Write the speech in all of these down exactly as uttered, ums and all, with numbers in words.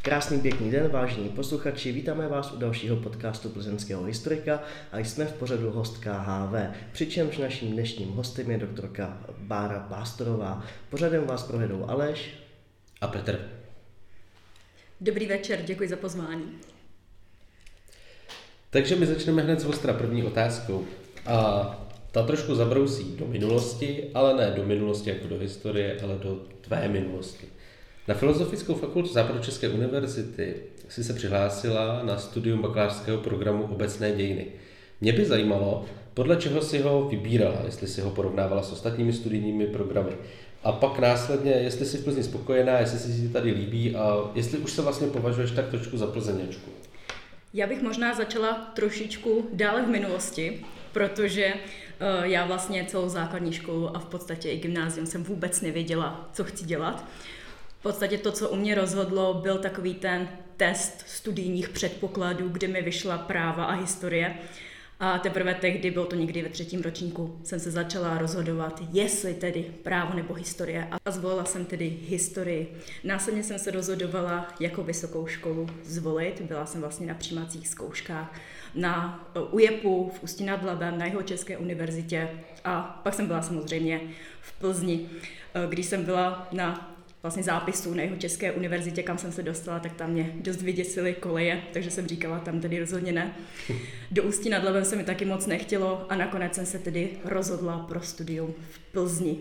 Krásný pěkný den, vážení posluchači, vítáme vás u dalšího podcastu plzeňského historika a jsme v pořadu Host K H V, přičemž naším dnešním hostem je doktorka Bára Pástorová. Pořadem vás provedou Aleš a Petr. Dobrý večer, děkuji za pozvání. Takže my začneme hned z ostra první otázkou. A ta trošku zabrousí do minulosti, ale ne do minulosti jako do historie, ale do tvé minulosti. Na Filozofickou fakultu Západočeské univerzity si se přihlásila na studium bakalářského programu Obecné dějiny. Mě by zajímalo, podle čeho si ho vybírala, jestli si ho porovnávala s ostatními studijními programy. A pak následně, jestli jsi v Plzni spokojená, jestli si ji tady líbí a jestli už se vlastně považuješ tak trošku za plzeňačku. Já bych možná začala trošičku dále v minulosti, protože uh, já vlastně celou základní školu a v podstatě i gymnázium jsem vůbec nevěděla, co chci dělat. V podstatě to, co u mě rozhodlo, byl takový ten test studijních předpokladů, kde mi vyšla práva a historie. A teprve tehdy, bylo to někdy ve třetím ročníku, jsem se začala rozhodovat, jestli tedy právo nebo historie. A zvolila jsem tedy historii. Následně jsem se rozhodovala, jakou vysokou školu zvolit. Byla jsem vlastně na přijímacích zkouškách na U J E P u v Ústí nad Labem, na Jihočeské univerzitě. A pak jsem byla samozřejmě v Plzni. Když jsem byla na vlastně zápisu na Jihočeské univerzitě, kam jsem se dostala, tak tam mě dost vyděsily koleje, takže jsem říkala, tam tedy rozhodně ne. Do Ústí nad Labem se mi taky moc nechtělo a nakonec jsem se tedy rozhodla pro studium v Plzni.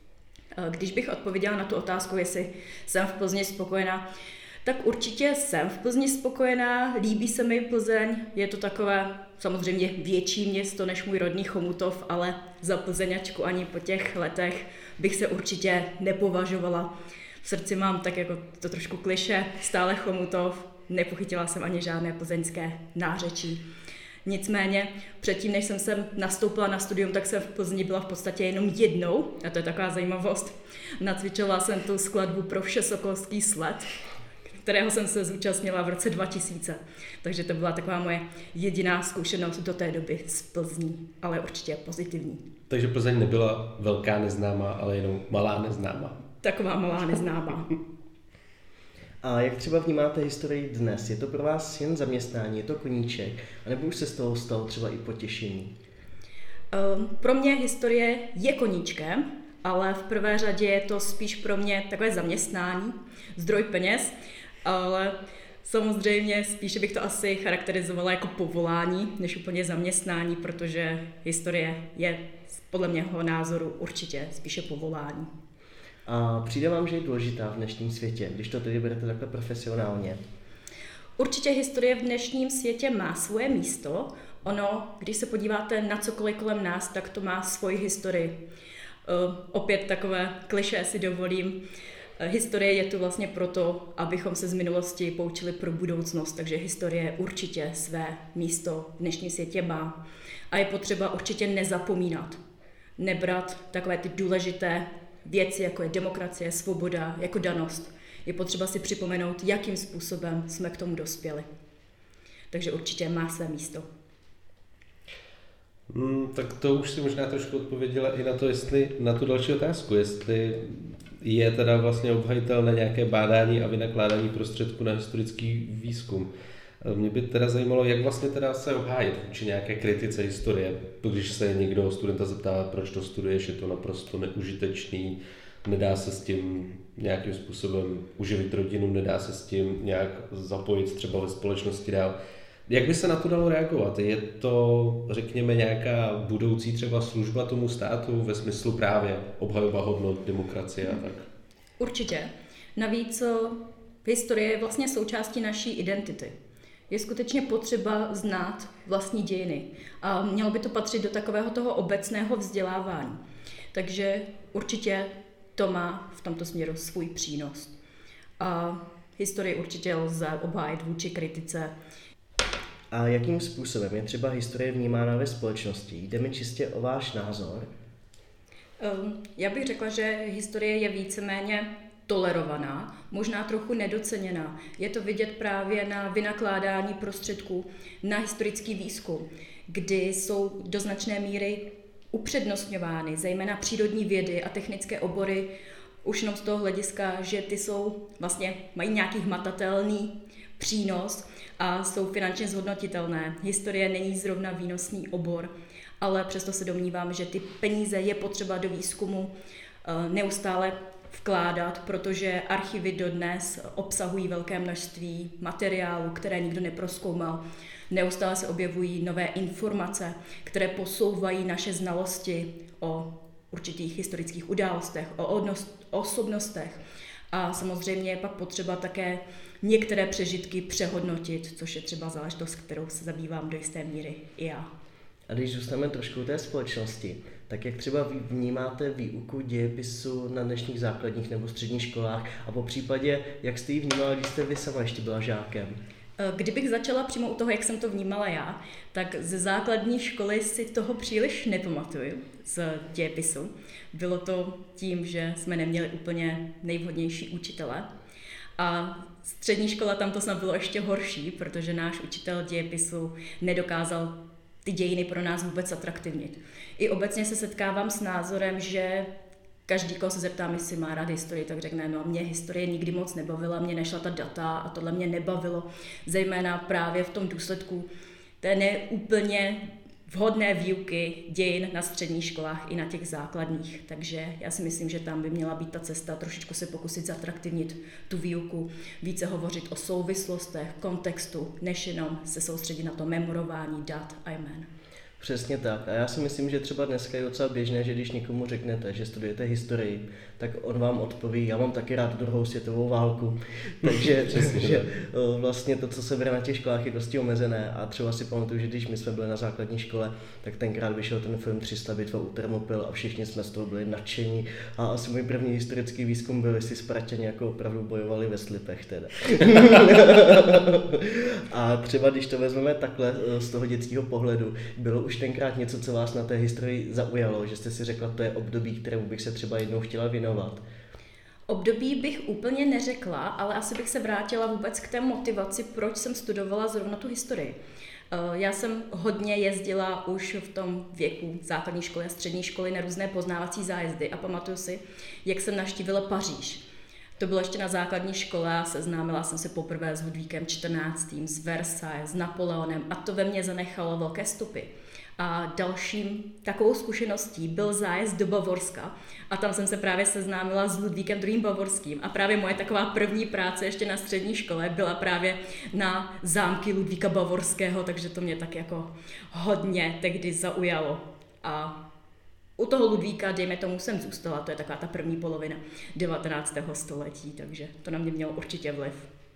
Když bych odpověděla na tu otázku, jestli jsem v Plzni spokojená, tak určitě jsem v Plzni spokojená, líbí se mi Plzeň, je to takové samozřejmě větší město než můj rodný Chomutov, ale za plzeňačku ani po těch letech bych se určitě nepovažovala. V srdci mám tak jako to trošku kliše, stále Chomutov, nepochytila jsem ani žádné plzeňské nářečí. Nicméně předtím, než jsem sem nastoupila na studium, tak jsem v Plzni byla v podstatě jenom jednou, a to je taková zajímavost. Nacvičovala jsem tu skladbu pro Všesokolský sled, kterého jsem se zúčastnila v roce dva tisíce. Takže to byla taková moje jediná zkušenost do té doby z Plzní, ale určitě pozitivní. Takže Plzeň nebyla velká neznámá, ale jenom malá neznámá. Taková malá neznámá. A jak třeba vnímáte historii dnes? Je to pro vás jen zaměstnání, je to koníček, anebo už se z toho stalo třeba i potěšení? Um, pro mě historie je koníčkem, ale v prvé řadě je to spíš pro mě takové zaměstnání, zdroj peněz, ale samozřejmě spíše bych to asi charakterizovala jako povolání, než úplně zaměstnání, protože historie je podle mého názoru určitě spíše povolání. A přijde vám, že je důležitá v dnešním světě, když to tedy berete takhle profesionálně? Určitě historie v dnešním světě má svoje místo. Ono, když se podíváte na cokoliv kolem nás, tak to má svoji historii. Uh, opět takové klišé si dovolím. Uh, historie je tu vlastně proto, abychom se z minulosti poučili pro budoucnost, takže historie určitě své místo v dnešním světě má. A je potřeba určitě nezapomínat, nebrat takové ty důležité věci, jako je demokracie, svoboda, jako danost. Je potřeba si připomenout, jakým způsobem jsme k tomu dospěli. Takže určitě má své místo. Hmm, tak to už si možná trošku odpověděla i na to, jestli na tu další otázku, jestli je teda vlastně obhajitelné nějaké bádání a vynakládání prostředků na historický výzkum. Mě by teda zajímalo, jak vlastně teda se obhájit vůči nějaké kritice historie, když se někdo studenta zeptá, proč to studuješ, je to naprosto neužitečný, nedá se s tím nějakým způsobem uživit rodinu, nedá se s tím nějak zapojit třeba ve společnosti dál. Jak by se na to dalo reagovat? Je to, řekněme, nějaká budoucí třeba služba tomu státu ve smyslu právě obhajoba hodnot, demokracie a tak? Určitě. Navíc historie je vlastně součástí naší identity. Je skutečně potřeba znát vlastní dějiny a mělo by to patřit do takového toho obecného vzdělávání. Takže určitě to má v tomto směru svůj přínos. A historii určitě lze obhájit vůči kritice. A jakým způsobem je třeba historie vnímána ve společnosti? Jde mi čistě o váš názor? Já bych řekla, že historie je víceméně tolerovaná, možná trochu nedoceněná. Je to vidět právě na vynakládání prostředků na historický výzkum, kdy jsou do značné míry upřednostňovány, zejména přírodní vědy a technické obory už jenom z toho hlediska, že ty jsou vlastně, mají nějaký hmatatelný přínos a jsou finančně zhodnotitelné. Historie není zrovna výnosný obor, ale přesto se domnívám, že ty peníze je potřeba do výzkumu neustále vkládat, protože archivy dodnes obsahují velké množství materiálu, které nikdo neprozkoumal. Neustále se objevují nové informace, které posouvají naše znalosti o určitých historických událostech, o osobnostech. A samozřejmě je pak potřeba také některé přežitky přehodnotit, což je třeba záležitost, kterou se zabývám do jisté míry i já. A když zůstaneme trošku té společnosti, tak jak třeba vy vnímáte výuku dějepisu na dnešních základních nebo středních školách a po případě, jak jste ji vnímala, když jste vy sama ještě byla žákem? Kdybych začala přímo u toho, jak jsem to vnímala já, tak ze základní školy si toho příliš nepamatuju z dějepisu. Bylo to tím, že jsme neměli úplně nejvhodnější učitele. A střední škola tam to snad bylo ještě horší, protože náš učitel dějepisu nedokázal ty dějiny pro nás vůbec atraktivnit. I obecně se setkávám s názorem, že každý, koho se zeptám, jestli má rád historii, tak řekne, no mě historie nikdy moc nebavila, mě nešla ta data a tohle mě nebavilo, zejména právě v tom důsledku té neúplně vhodné výuky dějin na středních školách i na těch základních. Takže já si myslím, že tam by měla být ta cesta trošičku se pokusit zatraktivnit tu výuku, více hovořit o souvislostech, kontextu, než jenom se soustředit na to memorování dat a jmén. Přesně tak. A já si myslím, že třeba dneska je docela běžné, že když někomu řeknete, že studujete historii, tak on vám odpoví, já mám taky rád druhou světovou válku. Takže že vlastně to, co se bere na těch školách, je dosti omezené. A třeba si pamatuju, že když my jsme byli na základní škole, tak tenkrát vyšel ten film tři sta bitva u Termopil a všichni jsme z toho byli nadšení. A asi můj první historický výzkum byl, jestli Sparťani jako opravdu bojovali ve slipech teda. A třeba když to vezmeme takhle z toho dětského pohledu, bylo už tenkrát něco, co vás na té historii zaujalo, že jste si řekla, to je období, kterému bych se třeba jednou chtěla věnovat? Období bych úplně neřekla, ale asi bych se vrátila vůbec k té motivaci, proč jsem studovala zrovna tu historii. Já jsem hodně jezdila už v tom věku základní školy a střední školy na různé poznávací zájezdy a pamatuju si, jak jsem navštívila Paříž. To bylo ještě na základní škole a seznámila jsem se poprvé s Ludvíkem čtrnáctým, s Versailles, s Napoleonem a to ve mně zanechalo velké stopy. A dalším takovou zkušeností byl zájezd do Bavorska a tam jsem se právě seznámila s Ludvíkem druhým. Bavorským a právě moje taková první práce ještě na střední škole byla právě na zámky Ludvíka Bavorského, takže to mě tak jako hodně tehdy zaujalo. A u toho Ludvíka, dejme tomu, jsem zůstala, to je taková ta první polovina devatenáctého století, takže to na mě mělo určitě vliv.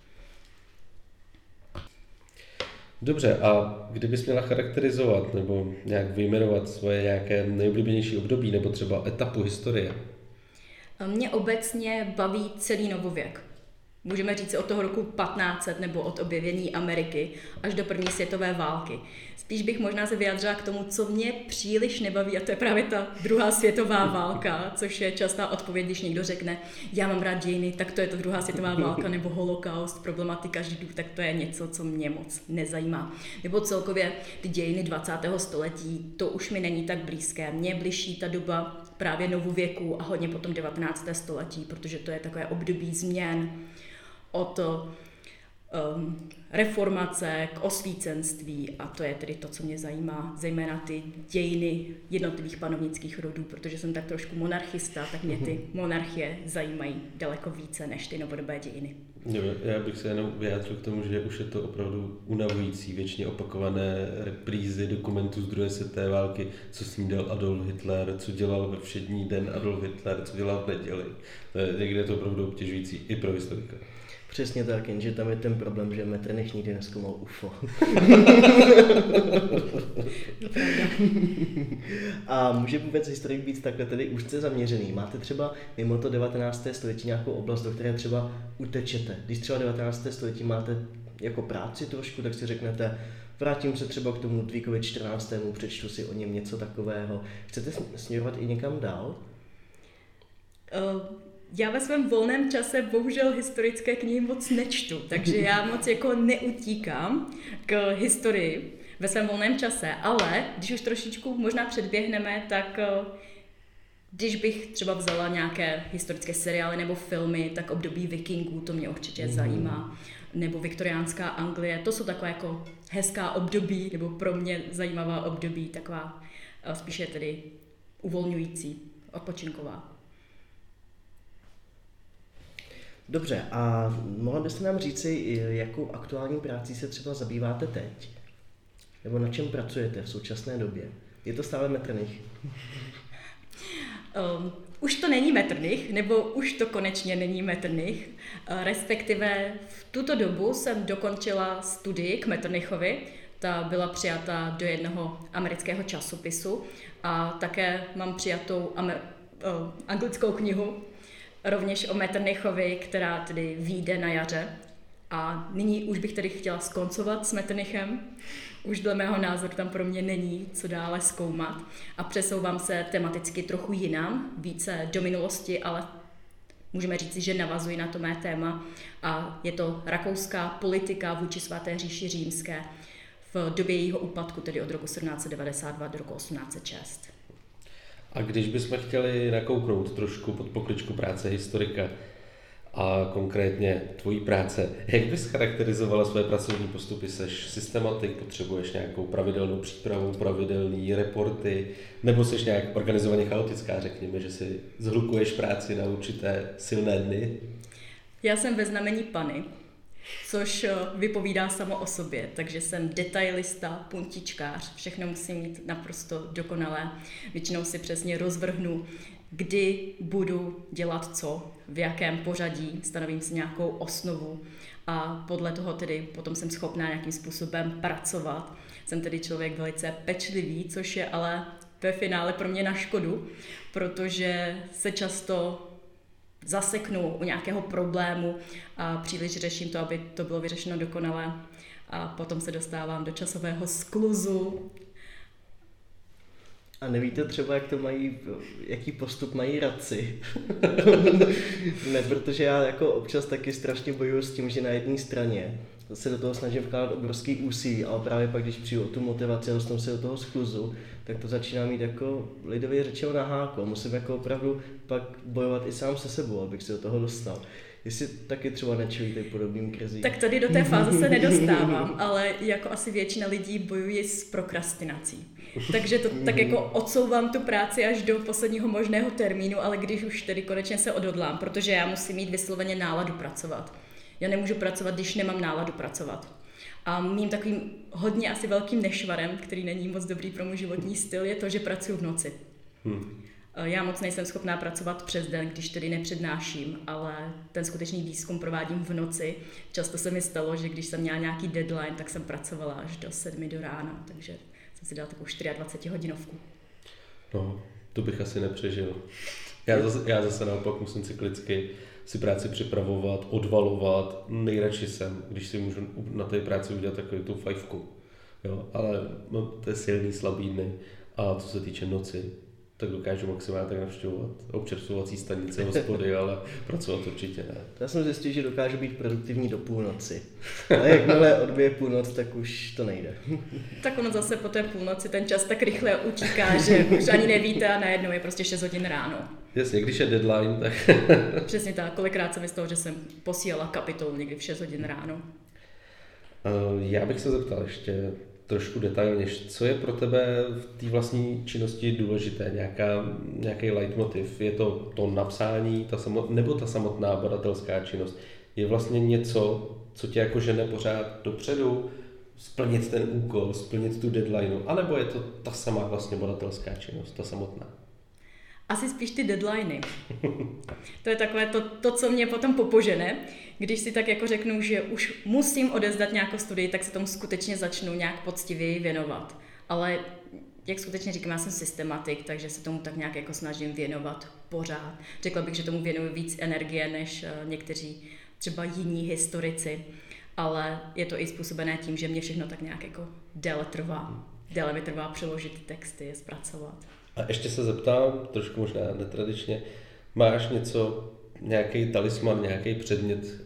Dobře, a kdybys měla charakterizovat nebo nějak vyjmenovat svoje nějaké nejoblíbenější období nebo třeba etapu historie? Mě obecně baví celý novověk. Můžeme říct od toho roku patnáct set nebo od objevení Ameriky až do první světové války. Spíš bych možná se vyjádřila k tomu, co mě příliš nebaví, a to je právě ta druhá světová válka, což je častá odpověď, když někdo řekne, já mám rád dějiny, tak to je to druhá světová válka, nebo holokaust, problematika Židů, tak to je něco, co mě moc nezajímá. Nebo celkově ty dějiny dvacátého století, to už mi není tak blízké. Mně je bližší ta doba právě novověku a hodně potom devatenácté století, protože to je takové období změn od um, reformace k osvícenství a to je tedy to, co mě zajímá, zejména ty dějiny jednotlivých panovnických rodů, protože jsem tak trošku monarchista, tak mě ty monarchie zajímají daleko více než ty novodobé dějiny. Já bych se jenom vyjádřil k tomu, že už je to opravdu unavující, věčně opakované reprízy dokumentů z druhé světové války, co snídal Adolf Hitler, co dělal ve všední den Adolf Hitler, co dělal v neděli. Někde je to opravdu obtěžující i pro historika. Přesně tak, jenže tam je ten problém, že Metternich nikdy nezkoumal U F O. A může vůbec historik být takhle tedy úzce zaměřený? Máte třeba mimo to devatenácté století nějakou oblast, do které třeba utečete? Když třeba devatenácté století máte jako práci trošku, tak si řeknete, vrátím se třeba k tomu Ludvíkovi čtrnáctému, přečtu si o něm něco takového. Chcete směrovat i někam dál? Uh... Já ve svém volném čase bohužel historické knihy moc nečtu, takže já moc jako neutíkám k historii ve svém volném čase, ale když už trošičku možná předběhneme, tak Když bych třeba vzala nějaké historické seriály nebo filmy, tak období vikingů, to mě určitě mm. zajímá. Nebo viktoriánská Anglie, to jsou taková jako hezká období, nebo pro mě zajímavá období, taková spíše tedy uvolňující, odpočinková. Dobře, a mohla byste nám říci, jakou aktuální práci se třeba zabýváte teď? Nebo na čem pracujete v současné době? Je to stále Metternich? Um, už to není Metternich, nebo už to konečně není Metternich. Uh, respektive v tuto dobu jsem dokončila studii k Metternichovi. Ta byla přijata do jednoho amerického časopisu a také mám přijatou amer- uh, anglickou knihu, rovněž o Metternichovi, která tedy vyjde na jaře. A nyní už bych tedy chtěla skoncovat s Metternichem. Už dle mého názoru tam pro mě není co dále zkoumat. A přesouvám se tematicky trochu jinam, více do minulosti, ale můžeme říct, že navazuji na to mé téma. A je to rakouská politika vůči svaté říši římské v době jejího úpadku, tedy od roku sedmnáct set devadesát dva do roku osmnáct set šest. A když bychom chtěli nakouknout trošku pod pokličku práce historika a konkrétně tvojí práce, jak bys charakterizovala své pracovní postupy? Seš systematik, potřebuješ nějakou pravidelnou přípravu, pravidelné reporty, nebo seš nějak organizovaně chaotická, řekněme, že si zhlukuješ práci na určité silné dny? Já jsem ve znamení Panny, což vypovídá samo o sobě, takže jsem detailista, puntičkář, všechno musím mít naprosto dokonalé. Většinou si přesně rozvrhnu, kdy budu dělat co, v jakém pořadí, stanovím si nějakou osnovu a podle toho tedy potom jsem schopná nějakým způsobem pracovat. Jsem tedy člověk velice pečlivý, což je ale ve finále pro mě na škodu, protože se často zaseknu u nějakého problému a příliš řeším to, aby to bylo vyřešeno dokonale a potom se dostávám do časového skluzu. A nevíte třeba, jak to mají, jaký postup mají radci? Ne, protože já jako občas taky strašně bojuju s tím, že na jedné straně se do toho snažím vkládat obrovský úsilí, ale právě pak, když přijdu o tu motivaci a dostanu se do toho skluzu, tak to začíná mít jako lidově řečeno na háku. Musím jako opravdu pak bojovat i sám se sebou, abych se do toho dostal. Jestli taky třeba nečelíte podobným krizím. Tak tady do té fáze se nedostávám, ale jako asi většina lidí bojuji s prokrastinací. Takže to tak jako odsouvám tu práci až do posledního možného termínu, ale když už tedy konečně se odhodlám, protože já musím mít vysloveně náladu pracovat. Já nemůžu pracovat, když nemám náladu pracovat. A mým takovým hodně asi velkým nešvarem, který není moc dobrý pro můj životní styl, je to, že pracuji v noci. Hmm. Já moc nejsem schopná pracovat přes den, když tedy nepřednáším, ale ten skutečný výzkum provádím v noci. Často se mi stalo, že když jsem měla nějaký deadline, tak jsem pracovala až do sedmi do rána, takže jsem si dala takovou dvacetihodinovku. No, to bych asi nepřežil. Já zase, já zase naopak musím cyklicky si práci připravovat, odvalovat. Nejradši jsem, když si můžu na té práci udělat takovou tu fajfku. Jo, ale no, to je silný, slabý dny. A co se týče noci, tak dokážu maximálně tak navštěvovat občerstvovací stanice, hospody, ale pracovat určitě ne. Já jsem zjistil, že dokážu být produktivní do půlnoci. Ale jakmile odbije půlnoc, tak už to nejde. Tak ono zase po té půlnoci ten čas tak rychle utíká, že už ani nevíte a najednou je prostě šest hodin ráno. Jasně, když je deadline, tak... Přesně tak, kolikrát se mi stalo, že jsem posílala kapitolu někdy v šest hodin ráno. Já bych se zeptal ještě trošku detailně, co je pro tebe v té vlastní činnosti důležité, nějaká, nějaký leitmotiv? Je to to napsání, ta samot, nebo ta samotná badatelská činnost? Je vlastně něco, co tě jako žene pořád dopředu, splnit ten úkol, splnit tu deadline, anebo je to ta samá vlastně badatelská činnost, ta samotná? Asi spíš ty deadliny. To je takové to, to, co mě potom popožene. Když si tak jako řeknu, že už musím odevzdat nějakou studii, tak se tomu skutečně začnu nějak poctivěji věnovat. Ale jak skutečně říkám, já jsem systematik, takže se tomu tak nějak jako snažím věnovat pořád. Řekla bych, že tomu věnuju víc energie než někteří třeba jiní historici, ale je to i způsobené tím, že mě všechno tak nějak jako déle trvá. Déle mi trvá přeložit texty, je zpracovat. A ještě se zeptám, trošku možná netradičně, máš něco, nějaký talisman, nějaký předmět,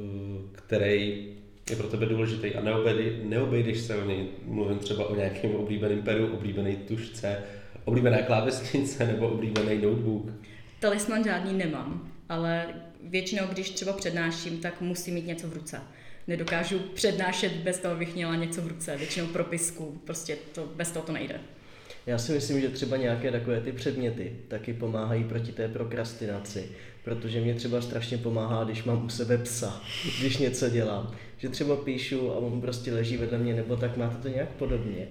který je pro tebe důležitý a neobejde, neobejdeš se o něj, mluvím třeba o nějakém oblíbeném peru, oblíbené tušce, oblíbená klávesnice nebo oblíbený notebook? Talisman žádný nemám, ale většinou, když třeba přednáším, tak musím mít něco v ruce. Nedokážu přednášet bez toho, abych měla něco v ruce, většinou propisku, prostě to, bez toho to nejde. Já si myslím, že třeba nějaké takové ty předměty taky pomáhají proti té prokrastinaci, protože mě třeba strašně pomáhá, když mám u sebe psa, když něco dělám, že třeba píšu a on prostě leží vedle mě, nebo tak. Máte to nějak podobně?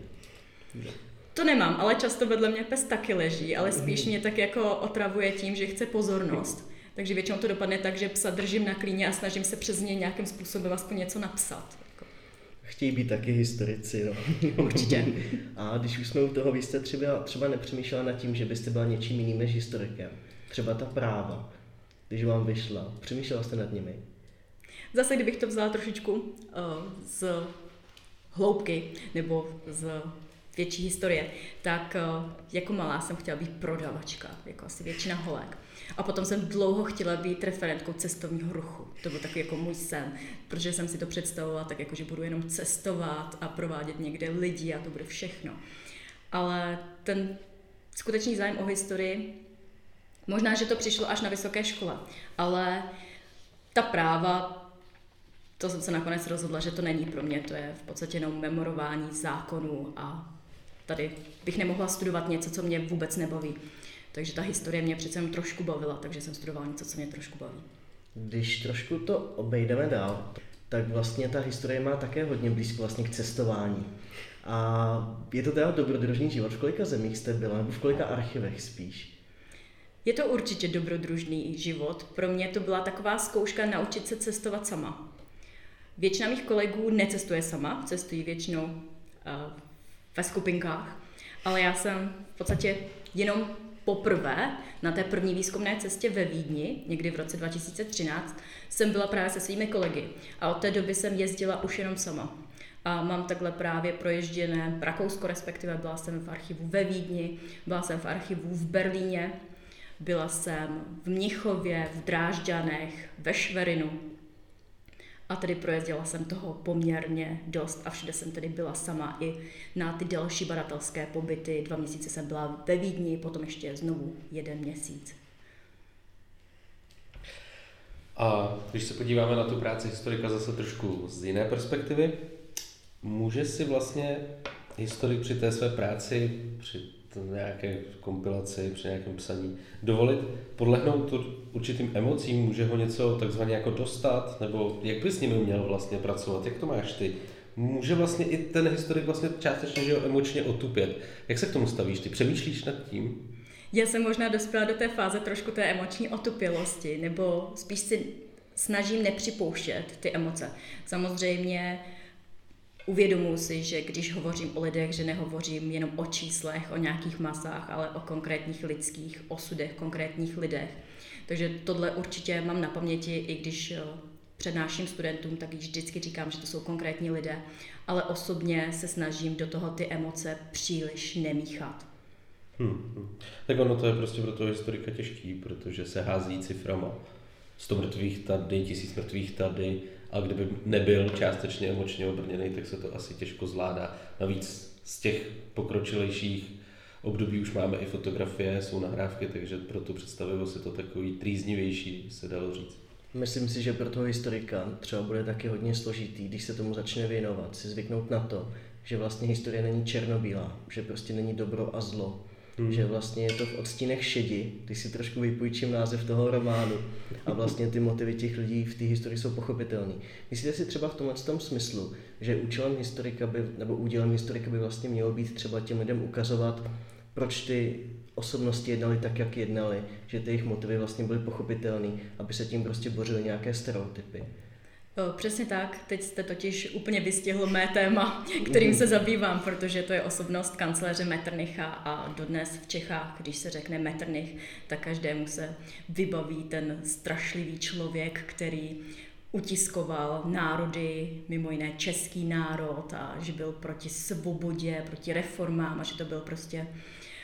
To nemám, ale často vedle mě pes taky leží, ale spíš mě tak jako otravuje tím, že chce pozornost. Takže většinou to dopadne tak, že psa držím na klíně a snažím se přes něj nějakým způsobem aspoň něco napsat. Chtějí být taky historici, no. Určitě. A když už jsme u toho, vy jste třeba, třeba nepřemýšlela nad tím, že byste byla něčím jiným než historikem. Třeba ta práva, když vám vyšla. Přemýšlela jste nad nimi? Zase, kdybych to vzala trošičku uh, z hloubky nebo z větší historie, tak uh, jako malá jsem chtěla být prodavačka, jako asi většina holek. A potom jsem dlouho chtěla být referentkou cestovního ruchu. To byl takový jako můj sen, protože jsem si to představovala tak, jako, že budu jenom cestovat a provádět někde lidi a to bude všechno. Ale ten skutečný zájem o historii, možná, že to přišlo až na vysoké škole, ale ta práva, to jsem se nakonec rozhodla, že to není pro mě, to je v podstatě jenom memorování zákonů a tady bych nemohla studovat něco, co mě vůbec nebaví. Takže ta historie mě přece jen trošku bavila, takže jsem studovala něco, co mě trošku baví. Když trošku to obejdeme dál, tak vlastně ta historie má také hodně blízko vlastně k cestování. A je to teda dobrodružný život. V kolika zemích jste byla, nebo v kolika archivech spíš? Je to určitě dobrodružný život. Pro mě to byla taková zkouška naučit se cestovat sama. Většina mých kolegů necestuje sama, cestují většinou uh, ve skupinkách, ale já jsem v podstatě jenom poprvé na té první výzkumné cestě ve Vídni, někdy v roce dva tisíce třináct, jsem byla právě se svými kolegy a od té doby jsem jezdila už jenom sama. A mám takhle právě proježděné Rakousko, respektive byla jsem v archivu ve Vídni, byla jsem v archivu v Berlíně, byla jsem v Mnichově, v Drážďanech, ve Šverinu. A tedy projezdila jsem toho poměrně dost a všude jsem tedy byla sama i na ty další badatelské pobyty. Dva měsíce jsem byla ve Vídni, potom ještě znovu jeden měsíc. A když se podíváme na tu práci historika zase trošku z jiné perspektivy, může si vlastně historik při té své práci, při nějaké kompilaci, při nějakém psaní dovolit podlehnout určitým emocím, může ho něco takzvaně jako dostat, nebo jak by s nimi měl vlastně pracovat, jak to máš ty? Může vlastně i ten historik vlastně částečně, že ho emočně otupět. Jak se k tomu stavíš? Ty přemýšlíš nad tím? Já jsem možná dospěla do té fáze trošku té emoční otupělosti, nebo spíš si snažím nepřipouštět ty emoce. Samozřejmě uvědomuji si, že když hovořím o lidech, že nehovořím jenom o číslech, o nějakých masách, ale o konkrétních lidských osudech, konkrétních lidech. Takže tohle určitě mám na paměti, i když přednáším studentům, tak vždycky říkám, že to jsou konkrétní lidé, ale osobně se snažím do toho ty emoce příliš nemíchat. Hmm, hmm. Tak ono to je prostě pro toho historika těžký, protože se hází ciframa. sto mrtvých tady, tisíc mrtvých tady, a kdyby nebyl částečně emočně obrněný, tak se to asi těžko zvládá. Navíc z těch pokročilejších období už máme i fotografie, jsou nahrávky, takže pro tu představivost je to takový trýznivější, se dalo říct. Myslím si, že pro toho historika třeba bude taky hodně složitý, když se tomu začne věnovat, si zvyknout na to, že vlastně historie není černobílá, že prostě není dobro a zlo. Hmm. Že vlastně je to v odstínech šedi, když si trošku vypůjčím název toho románu a vlastně ty motivy těch lidí v té historii jsou pochopitelné. Myslíte si třeba v tomhle tom smyslu, že účelem historika by, nebo údělem historika by vlastně mělo být třeba těm lidem ukazovat, proč ty osobnosti jednaly tak, jak jednaly, že ty jejich motivy vlastně byly pochopitelné, aby se tím prostě bořily nějaké stereotypy? Přesně tak, teď jste totiž úplně vystihl mé téma, kterým se zabývám, protože to je osobnost kancléře Metternicha a dodnes v Čechách, když se řekne Metternich, tak každému se vybaví ten strašlivý člověk, který utiskoval národy, mimo jiné český národ a že byl proti svobodě, proti reformám a že to byl prostě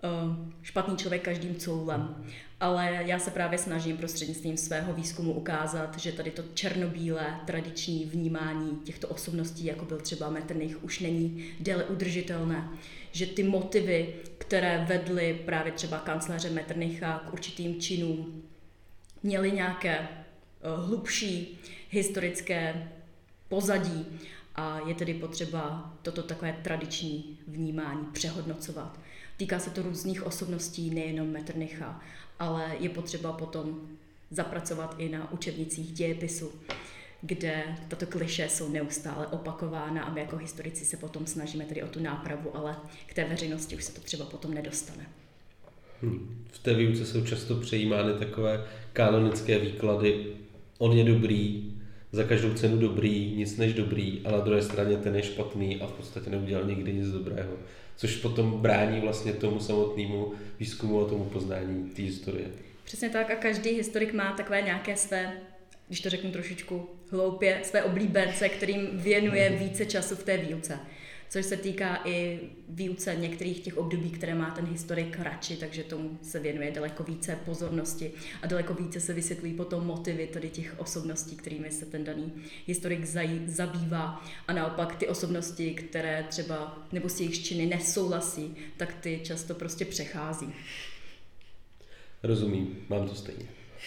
špatný člověk každým coulem. Ale já se právě snažím prostřednictvím svého výzkumu ukázat, že tady to černobílé tradiční vnímání těchto osobností, jako byl třeba Metternich, už není déle udržitelné. Že ty motivy, které vedly právě třeba kancléře Metternicha k určitým činům, měly nějaké uh, hlubší historické pozadí a je tedy potřeba toto takové tradiční vnímání přehodnocovat. Týká se to různých osobností, nejenom Metternicha, ale je potřeba potom zapracovat i na učebnicích dějepisu, kde tato klišé jsou neustále opakována a my jako historici se potom snažíme tedy o tu nápravu, ale k té veřejnosti už se to třeba potom nedostane. Hmm. V té výuce jsou často přejímány takové kanonické výklady. On je dobrý, za každou cenu dobrý, nic než dobrý, a na druhé straně ten je špatný a v podstatě neudělal nikdy nic dobrého. Což potom brání vlastně tomu samotnému výzkumu a tomu poznání té historie. Přesně tak a každý historik má takové nějaké své, když to řeknu trošičku hloupě, své oblíbence, kterým věnuje více času v té výuce. Což se týká i výuce některých těch období, které má ten historik radši, takže tomu se věnuje daleko více pozornosti a daleko více se vysvětlují potom motivy tady těch osobností, kterými se ten daný historik zaj- zabývá. A naopak ty osobnosti, které třeba nebo s jejich činy nesouhlasí, tak ty často prostě přechází. Rozumím, mám to stejně.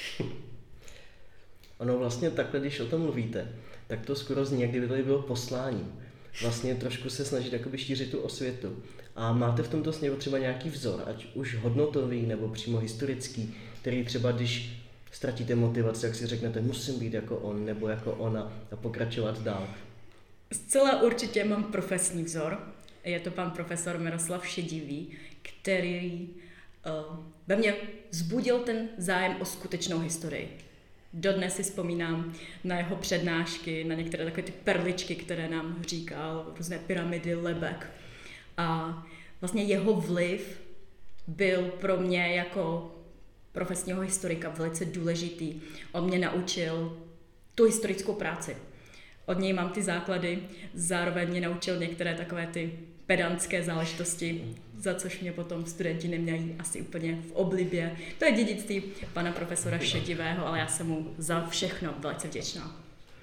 Ono vlastně takhle, když o tom mluvíte, tak to skoro zní, jak kdyby tady bylo poslání. Vlastně trošku se snažit jakoby šířit tu osvětu. A máte v tomto směru třeba nějaký vzor, ať už hodnotový nebo přímo historický, který třeba když ztratíte motivaci, jak si řeknete, musím být jako on nebo jako ona a pokračovat dál? Zcela určitě mám profesní vzor. Je to pan profesor Miroslav Šedivý, který uh, ve mně vzbudil ten zájem o skutečnou historii. Dodnes si vzpomínám na jeho přednášky, na některé takové ty perličky, které nám říkal, různé pyramidy, Lebek. A vlastně jeho vliv byl pro mě jako profesního historika velice důležitý. On mě naučil tu historickou práci. Od něj mám ty základy, zároveň mě naučil některé takové ty pedantské záležitosti, za což mě potom studenti neměli asi úplně v oblibě. To je dědictví pana profesora Šedivého, ale já jsem mu za všechno velice vděčná.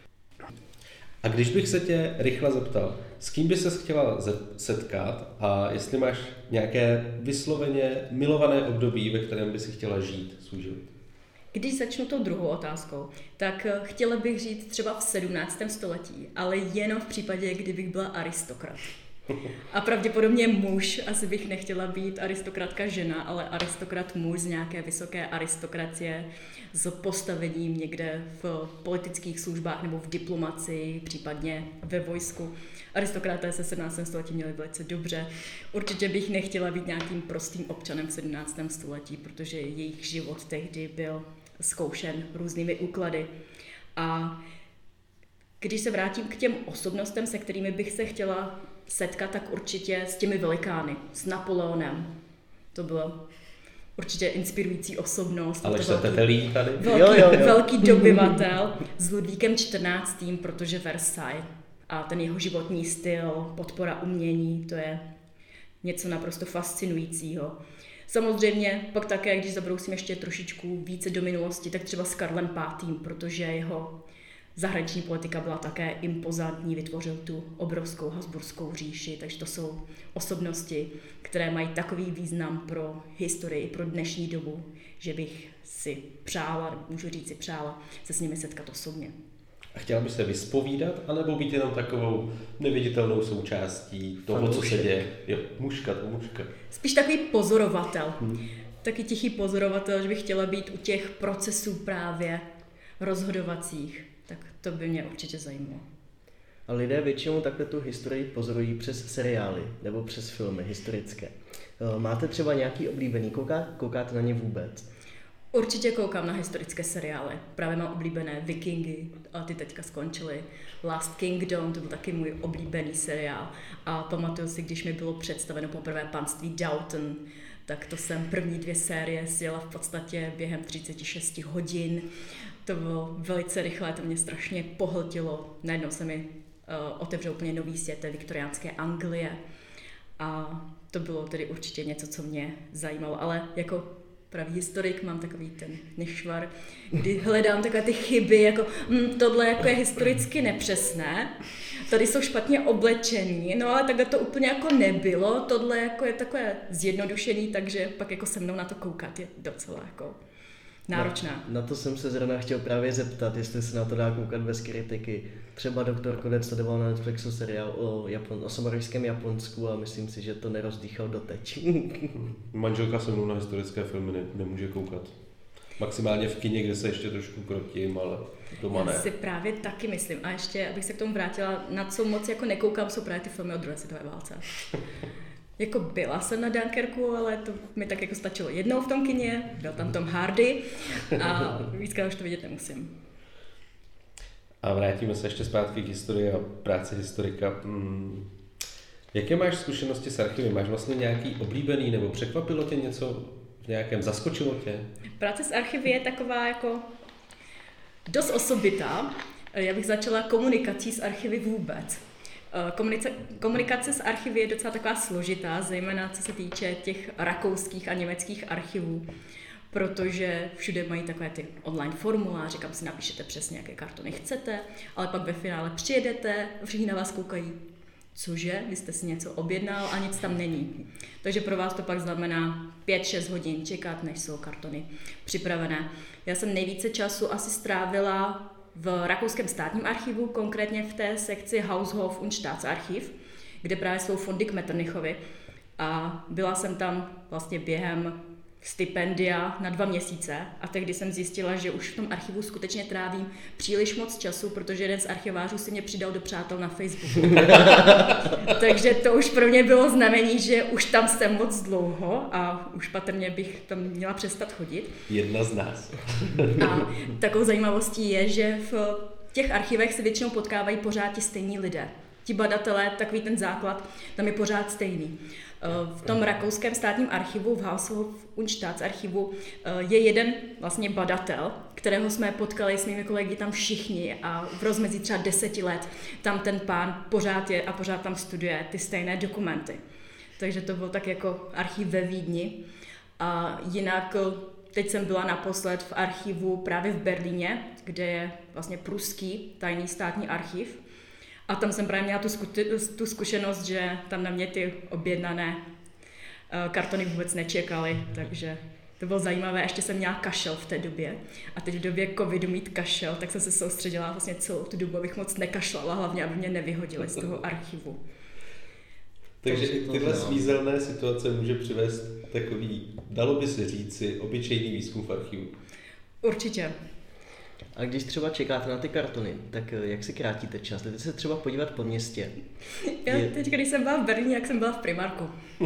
A když bych se tě rychle zeptal, s kým by ses chtěla setkat a jestli máš nějaké vysloveně milované období, ve kterém by si chtěla žít svůj život? Když začnu tou druhou otázkou, tak chtěla bych žít třeba v sedmnáctém století, ale jenom v případě, kdybych byla aristokrat. A pravděpodobně muž, asi bych nechtěla být aristokratka žena, ale aristokrat muž z nějaké vysoké aristokracie s postavením někde v politických službách nebo v diplomacii, případně ve vojsku. Aristokraté se v sedmnáctém století měli velice dobře. Určitě bych nechtěla být nějakým prostým občanem v sedmnáctém století, protože jejich život tehdy byl zkoušen různými úklady. A když se vrátím k těm osobnostem, se kterými bych se chtěla setkat, tak určitě s těmi velikány, s Napoleonem. To bylo určitě inspirující osobnost. Ale se tetelí tady. Velký, jo, jo, jo. velký dobyvatel s Ludvíkem čtrnáctým, protože Versailles a ten jeho životní styl, podpora umění, to je něco naprosto fascinujícího. Samozřejmě pak také, když zabrousím ještě trošičku více do minulosti, tak třeba s Karlem pátým, protože jeho zahraniční politika byla také impozantní, vytvořil tu obrovskou Habsburskou říši, takže to jsou osobnosti, které mají takový význam pro historii, pro dnešní dobu, že bych si přála, můžu říct si přála, se s nimi setkat osobně. A chtěla by se vyspovídat, anebo být jenom takovou neviditelnou součástí toho, co se děje? Jo, mužka, to mužka. Spíš takový pozorovatel. Hmm. Taky tichý pozorovatel, že bych chtěla být u těch procesů právě rozhodovacích. Tak to by mě určitě zajímalo. A lidé většinou takhle tu historii pozorují přes seriály nebo přes filmy historické. Máte třeba nějaký oblíbený? Kouká, koukáte na ně vůbec? Určitě koukám na historické seriály. Právě mám oblíbené Vikingy a ty teďka skončily. Last Kingdom, to byl taky můj oblíbený seriál. A pamatuju si, když mi bylo představeno poprvé Panství Downton, tak to jsem první dvě série sjela v podstatě během třicet šest hodin. To bylo velice rychlé, to mě strašně pohltilo. Najednou se mi uh, otevřel úplně nový svět té viktoriánské Anglie. A to bylo tedy určitě něco, co mě zajímalo, ale jako pravý historik mám takový ten nešvar, kdy hledám takové ty chyby, jako hm, tohle jako je historicky nepřesné, tady jsou špatně oblečení, no ale takhle to úplně jako nebylo, tohle jako je takové zjednodušený, takže pak jako se mnou na to koukat je docela jako náročná. Na, na to jsem se zrovna chtěl právě zeptat, jestli se na to dá koukat bez kritiky. Třeba doktor Konec sledoval na Netflixu seriál o, Japon, o samurajském Japonsku a myslím si, že to nerozdýchal doteď. Manželka se mnou na historické filmy ne, nemůže koukat. Maximálně v kině, kde se ještě trošku krotím, ale doma ne. Já si právě taky myslím. A ještě, abych se k tomu vrátila, na co moc jako nekoukám, jsou právě ty filmy o druhé světové válce. Jako byla jsem na Dunkerku, ale to mi tak jako stačilo jednou v tom kině, byl tam Tom Hardy a víckrát už to vidět nemusím. A vrátíme se ještě zpátky k historii a práci historika. Hmm. Jaké máš zkušenosti s archivy? Máš vlastně nějaký oblíbený nebo překvapilo tě něco v nějakém, zaskočilo tě? Práce s archivy je taková jako dost osobitá. Já bych začala komunikací s archivy vůbec. Komunice, komunikace s archivy je docela taková složitá, zejména co se týče těch rakouských a německých archivů, protože všude mají takové ty online formuláře, kam si napíšete přesně, jaké kartony chcete, ale pak ve finále přijedete, všichni na vás koukají, cože, vy jste si něco objednal a nic tam není. Takže pro vás to pak znamená pět šest hodin čekat, než jsou kartony připravené. Já jsem nejvíce času asi strávila v Rakouském státním archivu, konkrétně v té sekci Haushof und Staatsarchiv, kde právě jsou fondy k Metternichovi. A byla jsem tam vlastně během stipendia na dva měsíce a tehdy jsem zjistila, že už v tom archivu skutečně trávím příliš moc času, protože jeden z archivářů si mě přidal do přátel na Facebooku. Takže to už pro mě bylo znamení, že už tam jsem moc dlouho a už patrně bych tam měla přestat chodit. Jedna z nás. A takovou zajímavostí je, že v těch archivech se většinou potkávají pořád ti stejní lidé. Ti badatelé, takový ten základ, tam je pořád stejný. V tom rakouském státním archivu, v Haushof und Staatsarchivu, je jeden vlastně badatel, kterého jsme potkali s mými kolegy tam všichni a v rozmezí třeba deseti let tam ten pán pořád je a pořád tam studuje ty stejné dokumenty. Takže to byl tak jako archiv ve Vídni. A jinak teď jsem byla naposled v archivu právě v Berlíně, kde je vlastně pruský tajný státní archiv. A tam jsem právě měla tu, zku- tu zkušenost, že tam na mě ty objednané uh, kartony vůbec nečekaly, takže to bylo zajímavé. Ještě jsem měla kašel v té době a teď v době covidu mít kašel, tak jsem se soustředila vlastně celou tu dobu, abych moc nekašlala, hlavně aby mě nevyhodili z toho archivu. Takže i tyhle svízelné situace může přivést takový, dalo by se říci, obyčejný výzkum v archivu. Určitě. A když třeba čekáte na ty kartony, tak jak si krátíte čas? Jdete se třeba podívat po městě? Já teď, když jsem byla v Berlíně, jak jsem byla v Primarku.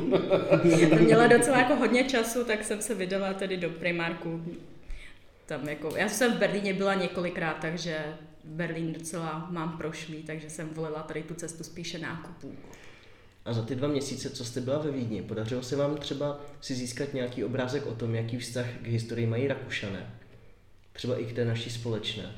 Měla docela jako hodně času, tak jsem se vydala tedy do Primarku. Tam jako, já jsem v Berlíně byla několikrát, takže Berlín docela mám prošlý, takže jsem volila tady tu cestu spíše nákupů. A za ty dva měsíce, co jste byla ve Vídni, podařilo se vám třeba si získat nějaký obrázek o tom, jaký vztah k historii mají Rakušané? Třeba i k té naší společné.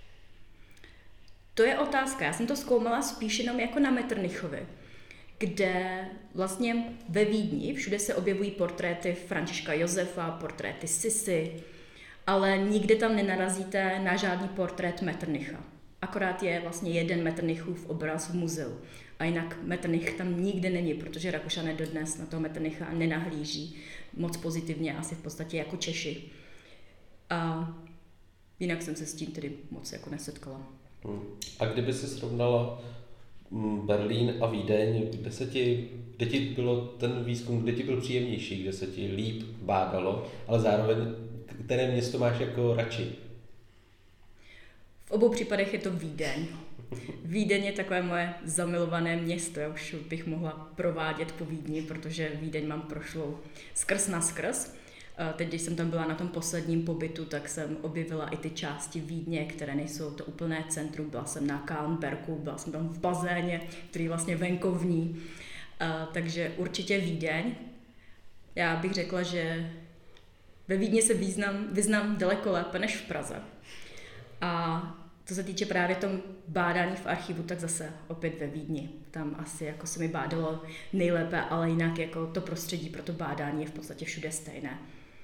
To je otázka. Já jsem to zkoumala spíš jenom jako na Metternichovi, kde vlastně ve Vídni všude se objevují portréty Františka Josefa, portréty Sisy, ale nikde tam nenarazíte na žádný portrét Metternicha. Akorát je vlastně jeden Metternichův obraz v muzeu. A jinak Metternich tam nikde není, protože Rakušané dodnes na toho Metternicha nenahlíží moc pozitivně, asi v podstatě jako Češi. A jinak jsem se s tím tedy moc jako nesetkala. A kdyby si srovnala Berlín a Vídeň, kde se ti, kde ti bylo ten výzkum, kde ti byl příjemnější, kde se ti líp bádalo, ale zároveň které město máš jako radši? V obou případech je to Vídeň. Vídeň je takové moje zamilované město, já už bych mohla provádět po Vídni, protože Vídeň mám prošlou skrz na skrz. Teď, když jsem tam byla na tom posledním pobytu, tak jsem objevila i ty části Vídně, které nejsou to úplné centrum. Byla jsem na Kahlenbergu, byla jsem tam v bazéně, který je vlastně venkovní. Takže určitě Vídeň. Já bych řekla, že ve Vídni se význam, vyznám daleko lépe než v Praze. A Co se týče právě tom bádání v archivu, tak zase opět ve Vídni. Tam asi jako se mi bádalo nejlépe, ale jinak jako to prostředí pro to bádání je v podstatě všude stejné.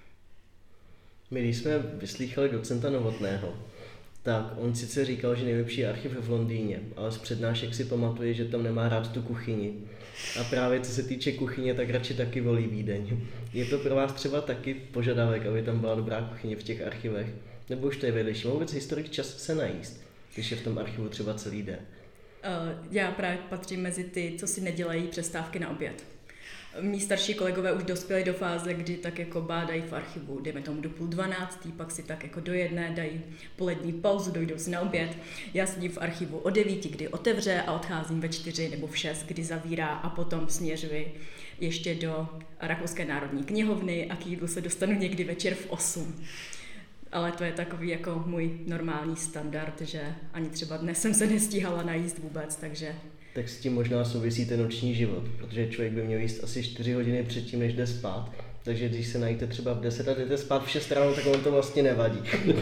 My když jsme vyslýchali docenta Novotného, tak on sice říkal, že nejlepší archiv je v Londýně, ale z přednášek si pamatuje, že tam nemá rád tu kuchyni. A právě co se týče kuchyně, tak radši taky volí Vídeň. Je to pro vás třeba taky požadavek, aby tam byla dobrá kuchyně v těch archivech? Nebo už to je vedlejší? Vůbec historik čas se najíst, když je v tom archivu třeba celý den? Uh, já právě patřím mezi ty, co si nedělají přestávky na oběd. Mí starší kolegové už dospěli do fáze, kdy tak jako bádají v archivu, dejme tomu do půl dvanáctý, pak si tak jako do jedné dají polední pauzu, dojdou si na oběd. Já sedím v archivu o devíti, kdy otevře a odcházím ve čtyři nebo v šest, kdy zavírá a potom směřuji ještě do Rakouské národní knihovny a k jídlu se dostanu někdy večer v osm. Ale to je takový jako můj normální standard, že ani třeba dnes jsem se nestíhala najíst vůbec, takže... Tak s tím možná souvisí ten noční život, protože člověk by měl jíst asi čtyři hodiny předtím, než jde spát. Takže když se najíte třeba v deset a jdete spát v šest ráno, tak on to vlastně nevadí.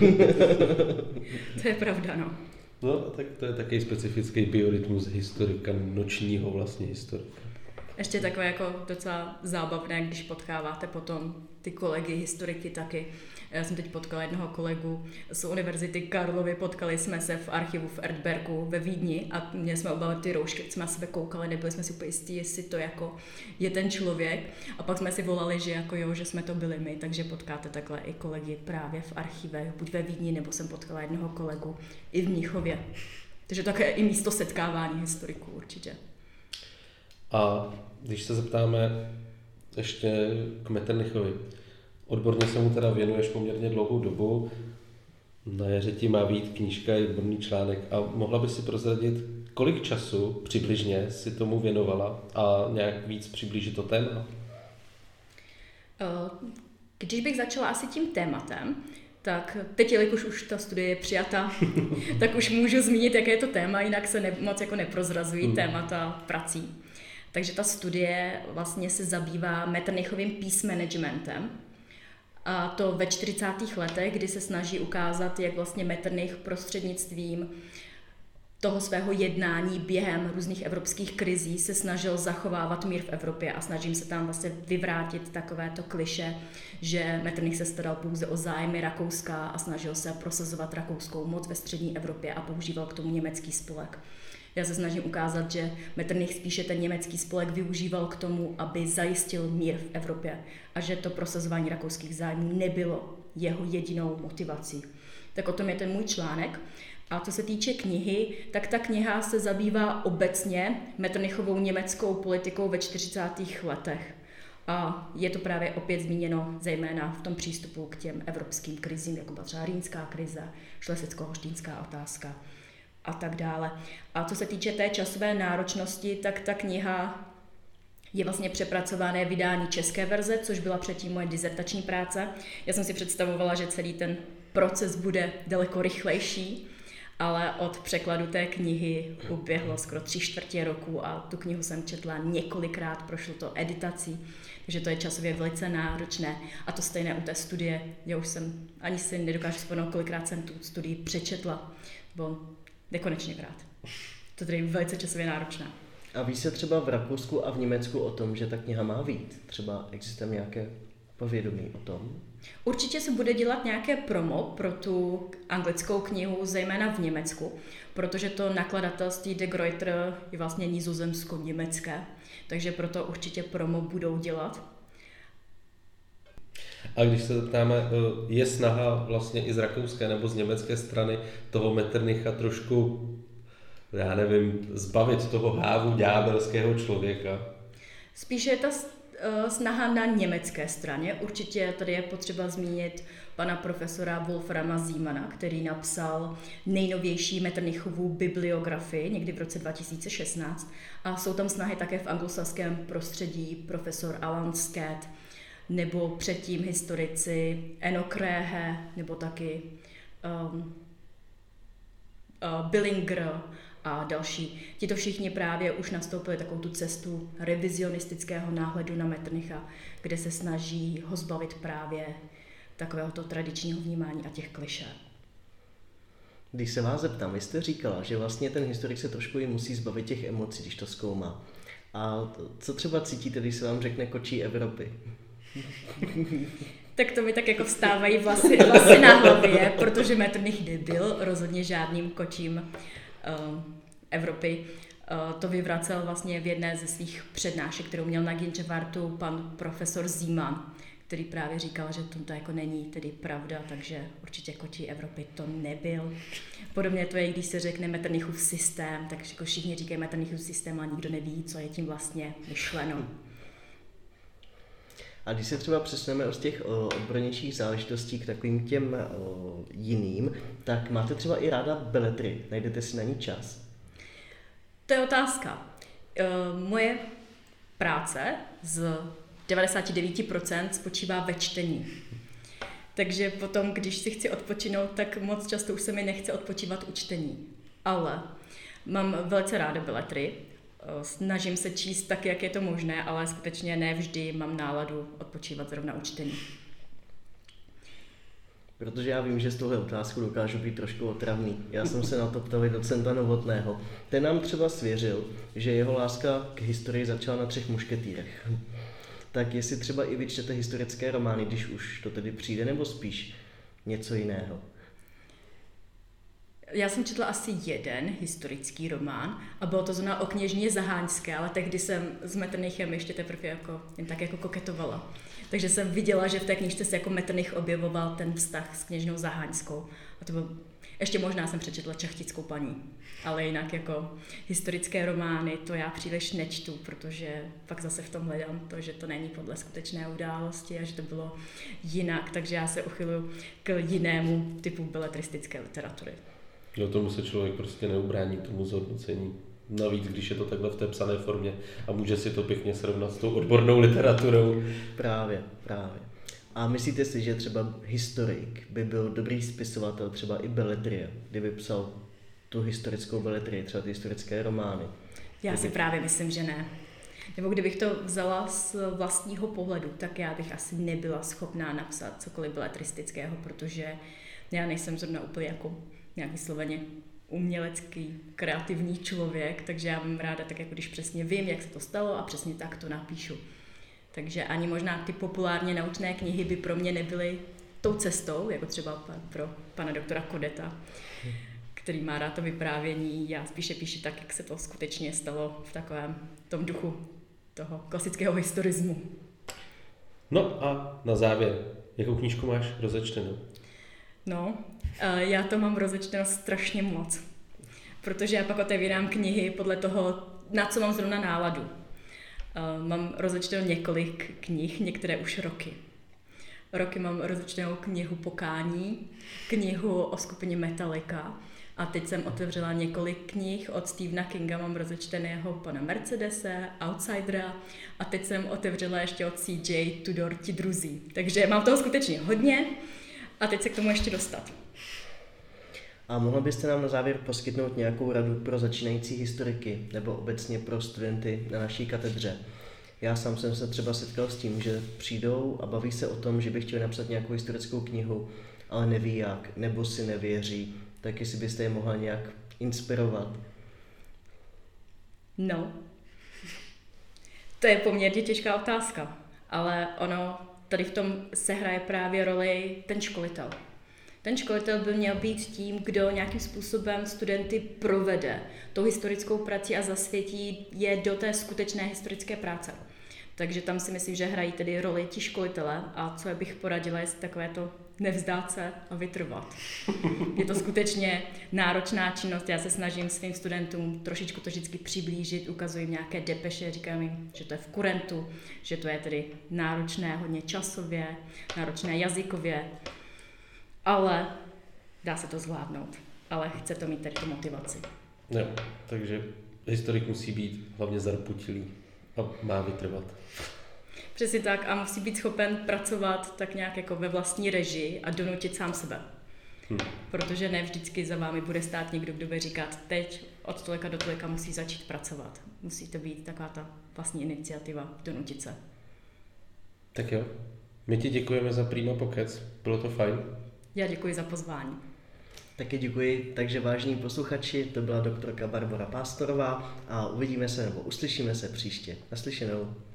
To je pravda, no. No, tak to je takový specifický biorytmus historika, nočního vlastně historika. Ještě takové jako docela zábavné, když potkáváte potom ty kolegy, historiky taky. Já jsem teď potkala jednoho kolegu z Univerzity Karlovy, potkali jsme se v archivu v Erdbergu ve Vídni a měli jsme oba ty roušky, jsme na sebe koukali, nebyli jsme si úplně jistí, jestli to jako je ten člověk. A pak jsme si volali, že jako jo, že jsme to byli my, takže potkáte takhle i kolegy právě v archivech, buď ve Vídni, nebo jsem potkala jednoho kolegu i v Mnichově. Takže také i místo setkávání historiků určitě. A když se zeptáme ještě k Metternichovi, odborně se mu teda věnuješ poměrně dlouhou dobu, na jaře ti má vyjít knížka i odborný článek a mohla by si prozradit, kolik času přibližně si tomu věnovala a nějak víc přiblížit to téma? Když bych začala asi tím tématem, tak teď, jelikož už ta studie je přijata, tak už můžu zmínit, jaké je to téma, jinak se ne, moc jako neprozrazují hmm. témata prací. Takže ta studie vlastně se zabývá Metternichovým peace managementem. A to ve čtyřicátých letech, kdy se snaží ukázat, jak vlastně Metternich prostřednictvím toho svého jednání během různých evropských krizí se snažil zachovávat mír v Evropě a snažím se tam vlastně vyvrátit takovéto klišé, že Metternich se staral pouze o zájmy Rakouska a snažil se prosazovat rakouskou moc ve střední Evropě a používal k tomu německý spolek. Já se snažím ukázat, že Metternich spíše ten německý spolek využíval k tomu, aby zajistil mír v Evropě a že to prosazování rakouských zájmů nebylo jeho jedinou motivací. Tak o tom je ten můj článek. A co se týče knihy, tak ta kniha se zabývá obecně Metternichovou německou politikou ve čtyřicátých letech. A je to právě opět zmíněno zejména v tom přístupu k těm evropským krizím, jako byla třeba rýnská krize, šlesvicko-holštýnská otázka a tak dále. A co se týče té časové náročnosti, tak ta kniha je vlastně přepracované vydání české verze, což byla předtím moje dizertační práce. Já jsem si představovala, že celý ten proces bude daleko rychlejší, ale od překladu té knihy uběhlo skoro tři čtvrtě roku a tu knihu jsem četla několikrát, prošlo to editací, takže to je časově velice náročné. A to stejné u té studie, já už jsem ani si nedokážu vzpomenout, kolikrát jsem tu studii přečetla, bo nekonečněkrát. To tedy je velice časově náročné. A ví se třeba v Rakousku a v Německu o tom, že ta kniha má vyjít? Třeba existuje nějaké povědomí o tom? Určitě se bude dělat nějaké promo pro tu anglickou knihu, zejména v Německu, protože to nakladatelství De Gruyter je vlastně nizozemsko-německé, takže proto určitě promo budou dělat. A když se zeptáme, je snaha vlastně i z rakouské nebo z německé strany toho Metternicha trošku, já nevím, zbavit toho hávu ďábelského člověka? Spíše je ta snaha na německé straně. Určitě tady je potřeba zmínit pana profesora Wolframa Siemana, který napsal nejnovější Metternichovu bibliografii někdy v roce dva tisíce šestnáct. A jsou tam snahy také v anglosaském prostředí, profesor Alan Scott, nebo předtím historici Eno Kréhe, nebo taky um, uh, Billinger a další. Tito všichni právě už nastoupili takovou tu cestu revizionistického náhledu na Metternicha, kde se snaží ho zbavit právě takovéhoto tradičního vnímání a těch klišé. Když se vás zeptám, vy jste říkala, že vlastně ten historik se trošku i musí zbavit těch emocí, když to zkoumá. A co třeba cítíte, když se vám řekne kočí Evropy? Tak to mi tak jako vstávají vlasy, vlasy na hlavě, protože Metternich nebyl rozhodně žádným kočím uh, Evropy. Uh, to vyvracel vlastně v jedné ze svých přednášek, kterou měl na Ginčevartu pan profesor Ziemann, který právě říkal, že to jako není tedy pravda, takže určitě kočí Evropy to nebyl. Podobně to je, když se řekne Metternichův systém, tak jako všichni říkají Metternichův systém a nikdo neví, co je tím vlastně myšleno. A když se třeba přesuneme od těch o, odbornějších záležitostí k takovým těm o, jiným, tak máte třeba i ráda beletry, najdete si na ní čas? To je otázka. E, moje práce z devadesát devět procent spočívá ve čtení. Takže potom, když si chci odpočinout, tak moc často už se mi nechce odpočívat u čtení. Ale mám velice ráda beletry, snažím se číst tak, jak je to možné, ale skutečně ne vždy mám náladu odpočívat zrovna u čtení. Protože já vím, že z tohle otázku dokážu být trošku otravný. Já jsem se na to ptal i docenta Novotného. Ten nám třeba svěřil, že jeho láska k historii začala na Třech mušketýrech. Tak jestli třeba i vy čtete historické romány, když už to tedy přijde, nebo spíš něco jiného? Já jsem četla asi jeden historický román a bylo to zrovna o kněžně Zaháňské, ale tehdy jsem s Metternichem ještě teprve jako, jen tak jako koketovala. Takže jsem viděla, že v té knížce se jako Metternich objevoval ten vztah s kněžnou Zaháňskou. A to bylo, ještě možná jsem přečetla Šachtickou paní, ale jinak jako historické romány to já příliš nečtu, protože pak zase v tom hledám to, že to není podle skutečné události a že to bylo jinak, takže já se uchyluju k jinému typu beletristické literatury. No tomu se člověk prostě neubrání tomu zhodnocení. Navíc, když je to takhle v té psané formě a může si to pěkně srovnat s tou odbornou literaturou. Právě, právě. A myslíte si, že třeba historik by byl dobrý spisovatel, třeba i beletrie, kdyby psal tu historickou beletrii, třeba ty historické romány? Já si právě myslím, že ne. Nebo kdybych to vzala z vlastního pohledu, tak já bych asi nebyla schopná napsat cokoliv beletristického, protože já nejsem zrovna úplně jako nějak vysloveně umělecký, kreativní člověk, takže já mám ráda tak, jako když přesně vím, jak se to stalo a přesně tak to napíšu. Takže ani možná ty populárně naučné knihy by pro mě nebyly tou cestou, jako třeba pro pana doktora Kodeta, který má rád to vyprávění. Já spíše píši tak, jak se to skutečně stalo v takovém tom duchu toho klasického historismu. No a na závěr, jakou knížku máš rozečtenou? No, já to mám rozečteno strašně moc, protože já pak otevírám knihy podle toho, na co mám zrovna náladu. Mám rozečteno několik knih, některé už roky. Roky mám rozečtenou knihu Pokání, knihu o skupině Metallica a teď jsem otevřela několik knih od Stephena Kinga, mám rozečteného Pana Mercedese, Outsidera a teď jsem otevřela ještě od C J Tudor Ti druzí. Takže mám toho skutečně hodně a teď se k tomu ještě dostat. A mohla byste nám na závěr poskytnout nějakou radu pro začínající historiky nebo obecně pro studenty na naší katedře? Já sám jsem se třeba setkal s tím, že přijdou a baví se o tom, že by chtěli napsat nějakou historickou knihu, ale neví jak, nebo si nevěří. Tak jestli byste je mohla nějak inspirovat? No, to je poměrně těžká otázka, ale ono tady v tom se hraje právě roli ten školitel. Ten školitel by měl být tím, kdo nějakým způsobem studenty provede tou historickou prací a zasvětí je do té skutečné historické práce. Takže tam si myslím, že hrají tedy roli ti školitele a co bych poradila je takové to nevzdát se a vytrvat. Je to skutečně náročná činnost, já se snažím svým studentům trošičku to vždycky přiblížit, ukazuji jim nějaké depeše, říkám jim, že to je v kurentu, že to je tedy náročné hodně časově, náročné jazykově, ale dá se to zvládnout, ale chce to mít tedy tu motivaci. Jo, takže historik musí být hlavně zarputilý a má vytrvat. Přesně tak a musí být schopen pracovat tak nějak jako ve vlastní režii a donutit sám sebe. Hmm. Protože ne vždycky za vámi bude stát někdo, kdo bude říkat, teď od tolika do tolika musí začít pracovat. Musí to být taková ta vlastní iniciativa, donutit se. Tak jo, my ti děkujeme za prima pokec, bylo to fajn. Já děkuji za pozvání. Taky děkuji, takže vážení posluchači, to byla doktorka Barbora Pástorová a uvidíme se nebo uslyšíme se příště. Naslyšenou.